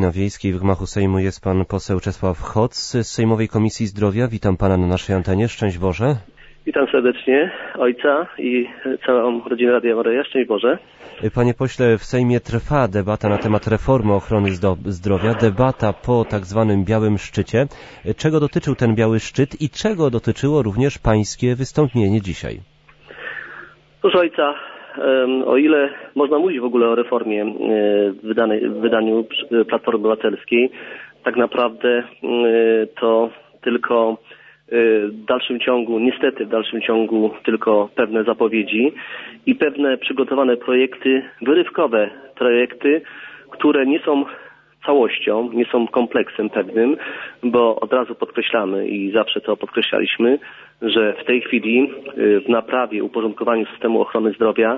Na Wiejskiej w gmachu Sejmu jest pan poseł Czesław Hoc z Sejmowej Komisji Zdrowia. Witam pana na naszej antenie. Szczęść Boże. Witam serdecznie ojca i całą rodzinę Radia Maryja. Szczęść Boże. Panie pośle, w Sejmie trwa debata na temat reformy ochrony zdrowia, debata po tak zwanym Białym Szczycie. Czego dotyczył ten Biały Szczyt i czego dotyczyło również pańskie wystąpienie dzisiaj? Proszę ojca, o ile można mówić w ogóle o reformie w wydaniu Platformy Obywatelskiej, tak naprawdę to tylko w dalszym ciągu, niestety w dalszym ciągu tylko pewne zapowiedzi i pewne przygotowane projekty, wyrywkowe projekty, które nie są całością, nie są kompleksem pewnym, bo od razu podkreślamy i zawsze to podkreślaliśmy, że w tej chwili w naprawie, uporządkowaniu systemu ochrony zdrowia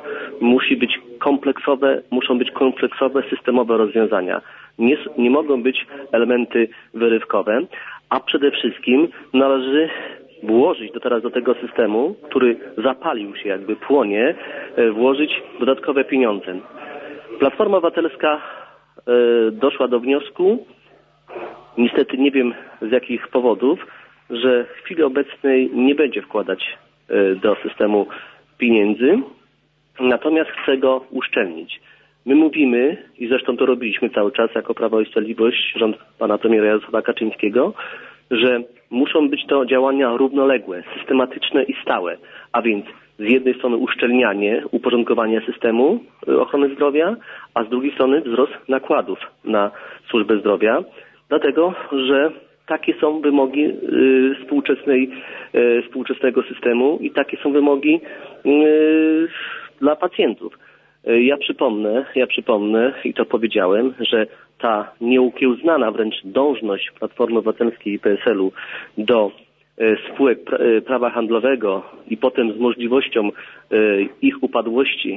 muszą być kompleksowe, systemowe rozwiązania. Nie mogą być elementy wyrywkowe, a przede wszystkim należy włożyć teraz do tego systemu, który zapalił się, jakby płonie, włożyć dodatkowe pieniądze. Platforma Obywatelska doszła do wniosku, niestety nie wiem z jakich powodów, że w chwili obecnej nie będzie wkładać do systemu pieniędzy, natomiast chce go uszczelnić. My mówimy, i zresztą to robiliśmy cały czas jako Prawo i Sprawiedliwość, rząd pana premiera Jarosława Kaczyńskiego, że muszą być to działania równoległe, systematyczne i stałe, a więc z jednej strony uszczelnianie, uporządkowanie systemu ochrony zdrowia, a z drugiej strony wzrost nakładów na służbę zdrowia, dlatego że takie są wymogi współczesnego systemu i takie są wymogi dla pacjentów. Ja przypomnę i to powiedziałem, że ta nieukiełznana wręcz dążność Platformy Obywatelskiej i PSL-u do spółek prawa handlowego i potem z możliwością ich upadłości,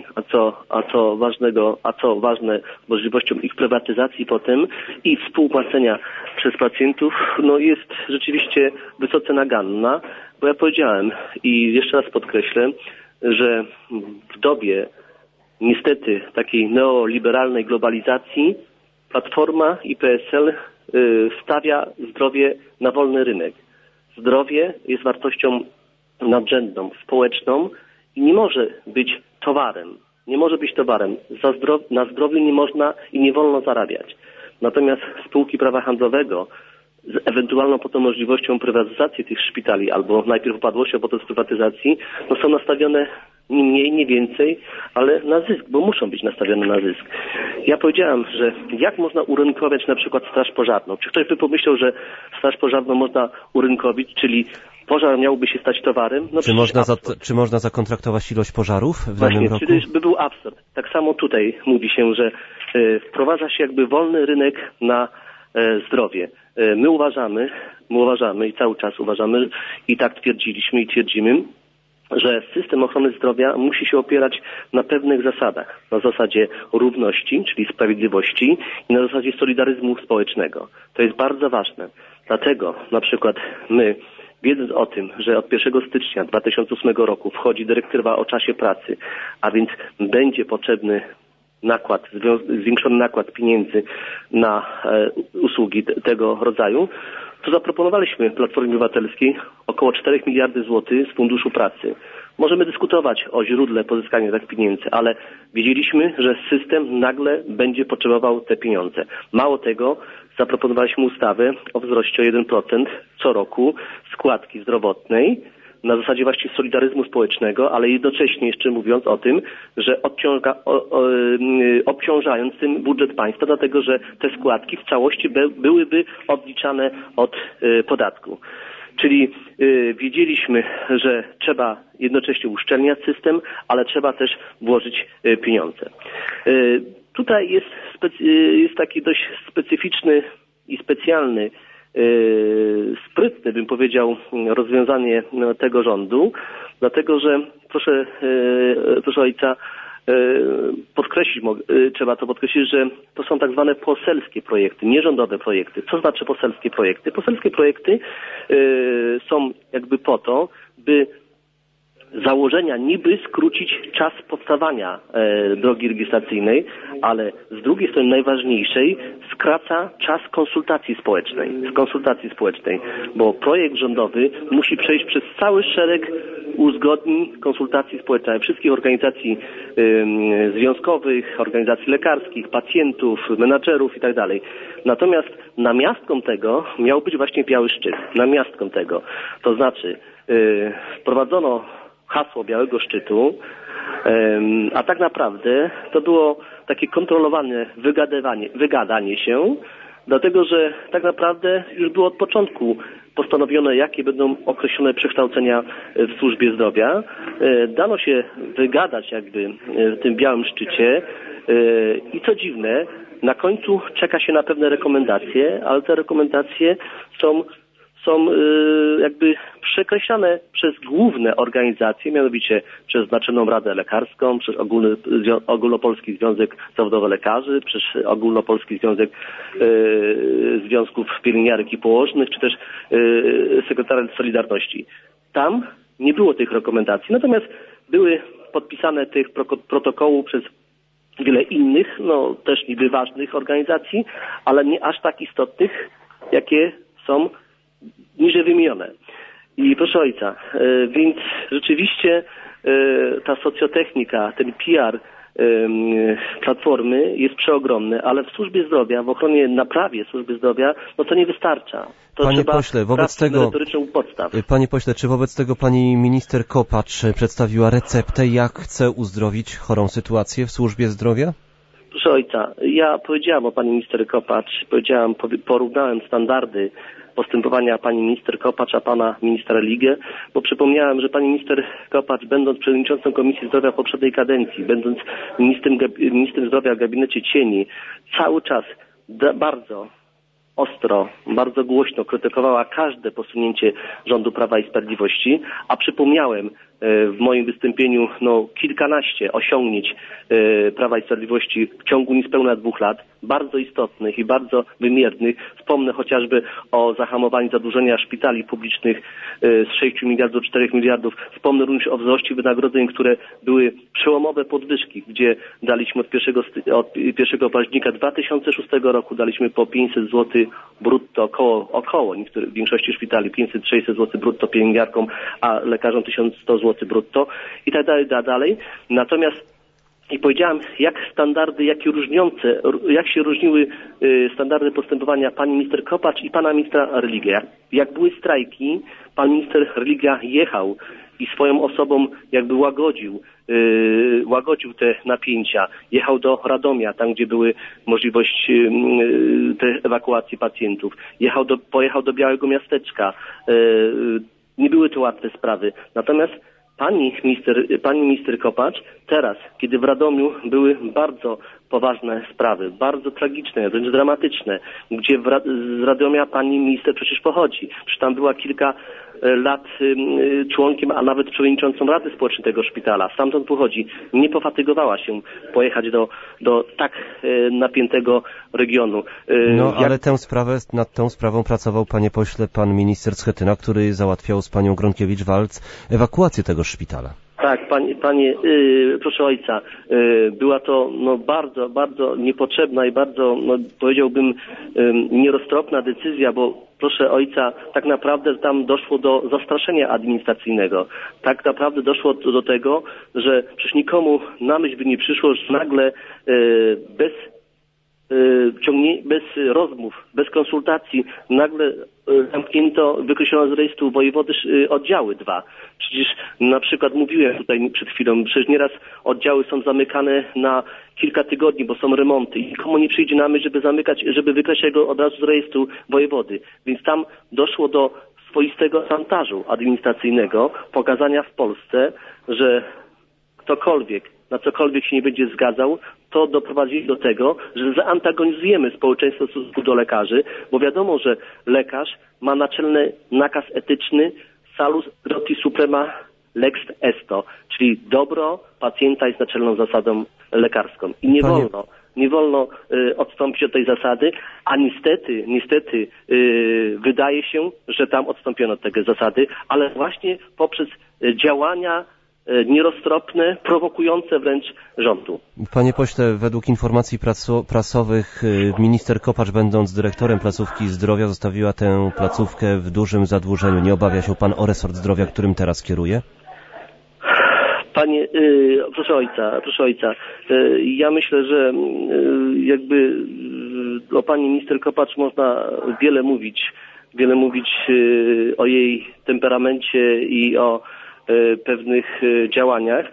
a co ważne, z możliwością ich prywatyzacji potem i współpłacenia przez pacjentów, jest rzeczywiście wysoce naganna, bo ja powiedziałem i jeszcze raz podkreślę, że w dobie niestety takiej neoliberalnej globalizacji Platforma i PSL stawia zdrowie na wolny rynek. Zdrowie jest wartością nadrzędną, społeczną i nie może być towarem. Nie może być towarem. Na zdrowiu nie można i nie wolno zarabiać. Natomiast spółki prawa handlowego z ewentualną potem możliwością prywatyzacji tych szpitali albo najpierw upadłości, a potem prywatyzacji, są nastawione nie mniej, nie więcej, ale na zysk, bo muszą być nastawione na zysk. Ja powiedziałem, że jak można urynkowiać na przykład straż pożarną? Czy ktoś by pomyślał, że straż pożarną można urynkowić, czyli pożar miałby się stać towarem? Czy można zakontraktować ilość pożarów w danym roku? Czyli by był absurd. Tak samo tutaj mówi się, że wprowadza się jakby wolny rynek na zdrowie. My uważamy i cały czas uważamy i tak twierdziliśmy i twierdzimy, że system ochrony zdrowia musi się opierać na pewnych zasadach. Na zasadzie równości, czyli sprawiedliwości i na zasadzie solidaryzmu społecznego. To jest bardzo ważne. Dlatego na przykład my, wiedząc o tym, że od 1 stycznia 2008 roku wchodzi dyrektywa o czasie pracy, a więc będzie potrzebny zwiększony nakład pieniędzy na usługi tego rodzaju, to zaproponowaliśmy Platformie Obywatelskiej około 4 miliardów złotych z Funduszu Pracy. Możemy dyskutować o źródle pozyskania tych pieniędzy, ale wiedzieliśmy, że system nagle będzie potrzebował te pieniądze. Mało tego, zaproponowaliśmy ustawę o wzroście o 1% co roku składki zdrowotnej, na zasadzie właśnie solidaryzmu społecznego, ale jednocześnie jeszcze mówiąc o tym, że obciążając tym budżet państwa, dlatego że te składki w całości byłyby odliczane od podatku. Czyli wiedzieliśmy, że trzeba jednocześnie uszczelniać system, ale trzeba też włożyć pieniądze. Tutaj jest taki dość specyficzny i specjalny, sprytne, bym powiedział, rozwiązanie tego rządu, dlatego że proszę ojca, trzeba to podkreślić, że to są tak zwane poselskie projekty, nierządowe projekty. Co znaczy poselskie projekty? Poselskie projekty są jakby po to, by założenia niby skrócić czas powstawania drogi legislacyjnej, ale z drugiej strony najważniejszej skraca czas konsultacji społecznej, bo projekt rządowy musi przejść przez cały szereg uzgodnień, konsultacji społecznych wszystkich organizacji związkowych, organizacji lekarskich, pacjentów, menadżerów itd. Natomiast namiastką tego miał być właśnie Biały Szczyt. Namiastką tego. To znaczy wprowadzono hasło Białego Szczytu, a tak naprawdę to było takie kontrolowane wygadanie się, dlatego że tak naprawdę już było od początku postanowione, jakie będą określone przekształcenia w służbie zdrowia. Dano się wygadać jakby w tym Białym Szczycie i co dziwne, na końcu czeka się na pewne rekomendacje, ale te rekomendacje są jakby przekreślane przez główne organizacje, mianowicie przez Naczelną Radę Lekarską, przez Ogólnopolski Związek Zawodowy Lekarzy, przez Ogólnopolski Związek Związków Pielęgniarek i Położnych, czy też Sekretariat Solidarności. Tam nie było tych rekomendacji, natomiast były podpisane tych protokołów przez wiele innych, też niby ważnych organizacji, ale nie aż tak istotnych, jakie są niżej wymienione. I proszę ojca, więc rzeczywiście ta socjotechnika, ten PR Platformy jest przeogromny, ale w służbie zdrowia, w ochronie naprawie służby zdrowia, to nie wystarcza. To Panie trzeba pośle, wobec tego, merytoryczną podstaw. Panie pośle, czy wobec tego pani minister Kopacz przedstawiła receptę, jak chce uzdrowić chorą sytuację w służbie zdrowia? Proszę ojca, ja powiedziałam o pani minister Kopacz, porównałem standardy postępowania pani minister Kopacz, a pana ministra Religę, bo przypomniałem, że pani minister Kopacz, będąc przewodniczącą Komisji Zdrowia w poprzedniej kadencji, będąc ministrem zdrowia w gabinecie cieni, cały czas bardzo ostro, bardzo głośno krytykowała każde posunięcie rządu Prawa i Sprawiedliwości, a przypomniałem w moim wystąpieniu kilkanaście osiągnięć Prawa i Sprawiedliwości w ciągu niespełna 2 lat, bardzo istotnych i bardzo wymiernych. Wspomnę chociażby o zahamowaniu zadłużenia szpitali publicznych z 6 miliardów do 4 miliardów. Wspomnę również o wzroście wynagrodzeń, które były przełomowe podwyżki, gdzie daliśmy od 1 października 2006 roku daliśmy po 500 zł brutto, około w większości szpitali 500-600 zł brutto pielęgniarkom, a lekarzom 1100 zł brutto i tak dalej. Natomiast i powiedziałem, jak się różniły standardy postępowania pani minister Kopacz i pana ministra Religia. Jak były strajki, pan minister Religia jechał i swoją osobą jakby łagodził te napięcia. Jechał do Radomia, tam gdzie były możliwość ewakuacji pacjentów. Pojechał do Białego Miasteczka. Nie były to łatwe sprawy. Natomiast pani minister Kopacz teraz, kiedy w Radomiu były bardzo poważne sprawy, bardzo tragiczne, wręcz dramatyczne, gdzie z Radomia pani minister przecież pochodzi. Przecież tam była kilka lat członkiem, a nawet przewodniczącą Rady Społecznej tego szpitala. Stamtąd pochodzi. Nie pofatygowała się pojechać do tak napiętego regionu. Ale nad tą sprawą pracował, panie pośle, pan minister Schetyna, który załatwiał z panią Gronkiewicz-Waltz ewakuację tego szpitala. Tak, panie, proszę ojca, była to bardzo, bardzo niepotrzebna i bardzo, powiedziałbym, nieroztropna decyzja, bo proszę ojca, tak naprawdę tam doszło do zastraszenia administracyjnego. Tak naprawdę doszło do tego, że przecież nikomu na myśl by nie przyszło, że nagle bez rozmów, bez konsultacji nagle wykreślono z rejestru wojewody oddziały 2. Przecież na przykład mówiłem tutaj przed chwilą, przecież nieraz oddziały są zamykane na kilka tygodni, bo są remonty i nikomu nie przyjdzie na myśl, żeby wykreślać go od razu z rejestru wojewody. Więc tam doszło do swoistego szantażu administracyjnego, pokazania w Polsce, że ktokolwiek na cokolwiek się nie będzie zgadzał, to doprowadzi do tego, że zaantagonizujemy społeczeństwo w stosunku do lekarzy, bo wiadomo, że lekarz ma naczelny nakaz etyczny salus roti suprema lex esto, czyli dobro pacjenta jest naczelną zasadą lekarską. I nie wolno odstąpić od tej zasady, a niestety wydaje się, że tam odstąpiono od tej zasady, ale właśnie poprzez działania nieroztropne, prowokujące wręcz rządu. Panie pośle, według informacji prasowych minister Kopacz, będąc dyrektorem placówki zdrowia, zostawiła tę placówkę w dużym zadłużeniu. Nie obawia się pan o resort zdrowia, którym teraz kieruje? Panie, proszę ojca, ja myślę, że jakby o pani minister Kopacz można wiele mówić o jej temperamencie i o pewnych działaniach.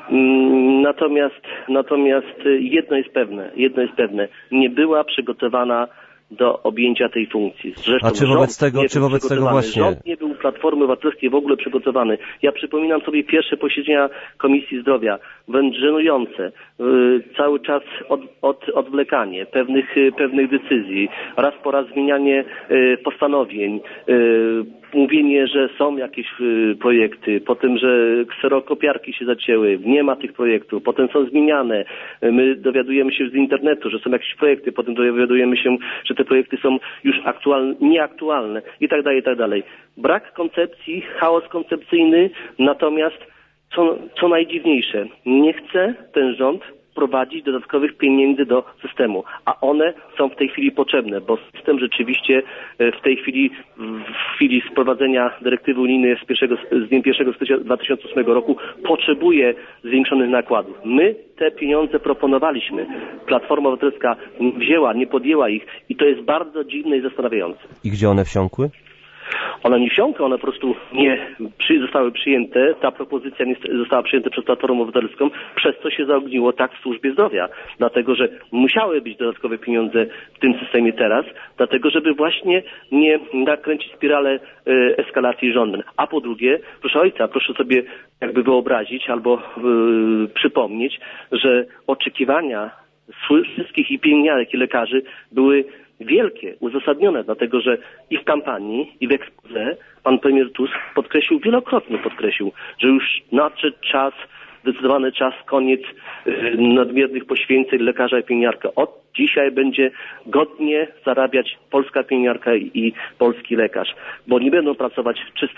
Natomiast jedno jest pewne, nie była przygotowana do objęcia tej funkcji. Zresztą a czy wobec tego właśnie... Rząd nie był Platformy Obywatelskiej w ogóle przygotowany. Ja przypominam sobie pierwsze posiedzenia Komisji Zdrowia, wręcz żenujące, cały czas odwlekanie pewnych decyzji, raz po raz zmienianie postanowień, mówienie, że są jakieś projekty, potem, że kserokopiarki się zacięły, nie ma tych projektów, potem są zmieniane, my dowiadujemy się z internetu, że są jakieś projekty, potem dowiadujemy się, że te projekty są już nieaktualne i tak dalej. Brak koncepcji, chaos koncepcyjny, natomiast co najdziwniejsze, nie chce ten rząd prowadzić dodatkowych pieniędzy do systemu, a one są w tej chwili potrzebne, bo system rzeczywiście w tej chwili, w chwili wprowadzenia dyrektywy unijnej z dniem 1 stycznia 2008 roku potrzebuje zwiększonych nakładów. My te pieniądze proponowaliśmy. Platforma Obywatelska nie podjęła ich i to jest bardzo dziwne i zastanawiające. I gdzie one wsiąkły? One nie wsiąkły, one po prostu nie zostały przyjęte. Ta propozycja nie została przyjęta przez Platformę Obywatelską, przez co się zaogniło tak w służbie zdrowia. Dlatego, że musiały być dodatkowe pieniądze w tym systemie teraz, dlatego, żeby właśnie nie nakręcić spiralę eskalacji żądań. A po drugie, proszę ojca, proszę sobie jakby wyobrazić albo przypomnieć, że oczekiwania wszystkich i pielęgniarek i lekarzy były wielkie, uzasadnione, dlatego że i w kampanii, i w exposé pan premier Tusk wielokrotnie podkreślił, że już nadszedł czas, zdecydowany czas, koniec nadmiernych poświęceń lekarza i pielęgniarka. Od dzisiaj będzie godnie zarabiać polska pielęgniarka i polski lekarz, bo nie będą pracować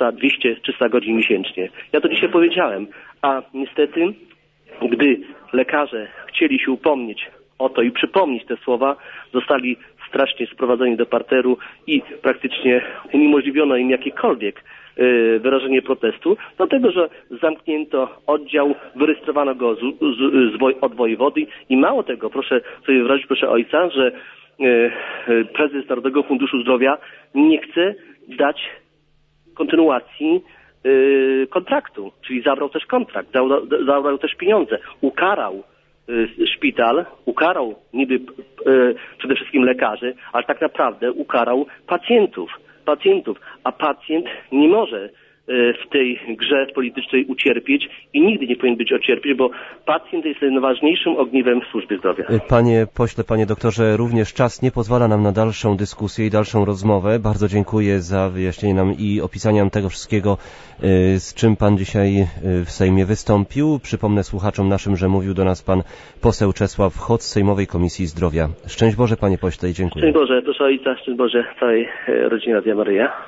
300 godzin miesięcznie. Ja to dzisiaj powiedziałem, a niestety, gdy lekarze chcieli się upomnieć o to i przypomnieć te słowa, zostali strasznie sprowadzeni do parteru i praktycznie uniemożliwiono im jakiekolwiek wyrażenie protestu, dlatego że zamknięto oddział, wyrejestrowano go od wojewody i mało tego, proszę sobie wyobrazić, proszę ojca, że prezes Narodowego Funduszu Zdrowia nie chce dać kontynuacji kontraktu, czyli zabrał też kontrakt, zabrał też pieniądze, ukarał szpital, ukarał niby przede wszystkim lekarzy, ale tak naprawdę ukarał pacjentów, a pacjent nie może w tej grze politycznej ucierpieć i nigdy nie powinien być cierpieć, bo pacjent jest najważniejszym ogniwem w służbie zdrowia. Panie pośle, panie doktorze, również czas nie pozwala nam na dalszą dyskusję i dalszą rozmowę. Bardzo dziękuję za wyjaśnienie nam i opisanie nam tego wszystkiego, z czym pan dzisiaj w Sejmie wystąpił. Przypomnę słuchaczom naszym, że mówił do nas pan poseł Czesław Hoc z Sejmowej Komisji Zdrowia. Szczęść Boże, panie pośle, i dziękuję. Szczęść Boże, proszę ojca, szczęść Boże całej rodzinie Radia Maryja.